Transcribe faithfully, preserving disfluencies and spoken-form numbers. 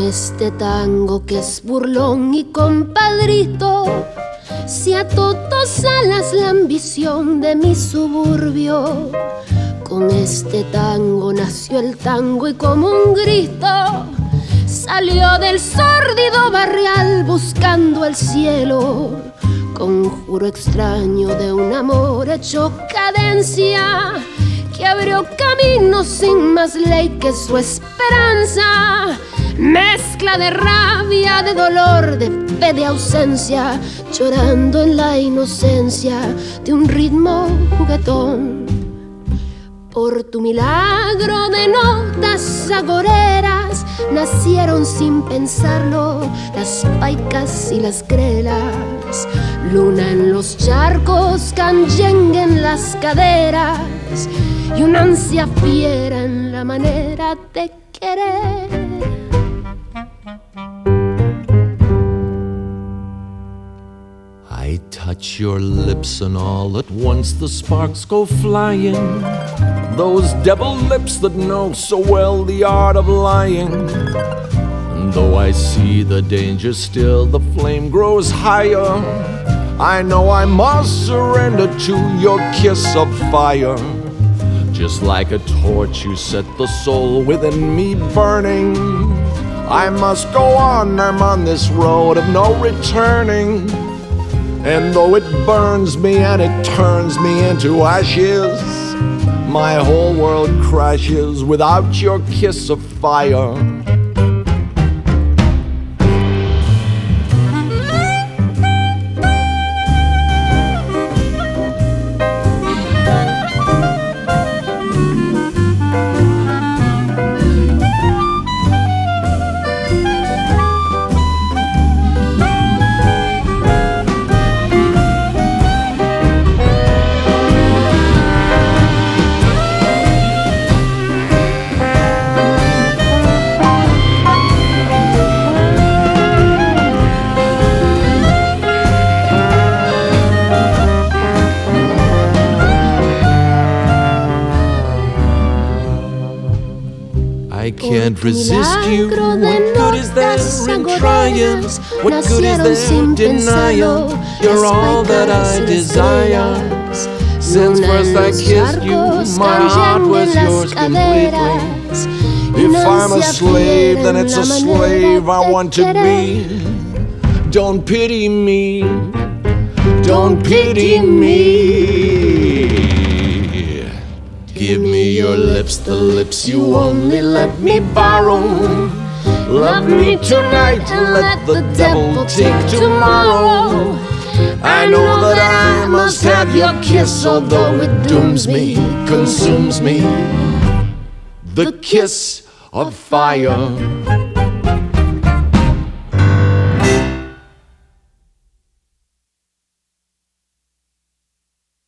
este tango que es burlón y compadrito, si a todos alas la ambición de mi suburbio. Con este tango nació el tango y como un grito salió del sórdido barrial buscando el cielo. Conjuro extraño de un amor hecho cadencia que abrió camino sin más ley que su esperanza. Mezcla de rabia, de dolor, de fe, de ausencia, llorando en la inocencia de un ritmo juguetón. Por tu milagro de notas agoreras nacieron sin pensarlo las paicas y las grelas. Luna en los charcos, canyengue en las caderas y una ansia fiera en la manera de querer. I touch your lips and all at once the sparks go flying. Those devil lips that know so well the art of lying. And though I see the danger still, the flame grows higher. I know I must surrender to your kiss of fire. Just like a torch you set the soul within me burning. I must go on, I'm on this road of no returning. And though it burns me and it turns me into ashes, my whole world crashes without your kiss of fire. I can't resist you. What good is there in trying? What good is there denial? You're all that I desire. Since first I kissed you, my heart was yours completely. If I'm a slave, then it's a slave I want to be. Don't pity me. Don't pity me. Give me your lips, the lips you only let me borrow. Love me tonight and let the devil take tomorrow. I know that I must have your kiss, although it dooms me, consumes me. The kiss of fire.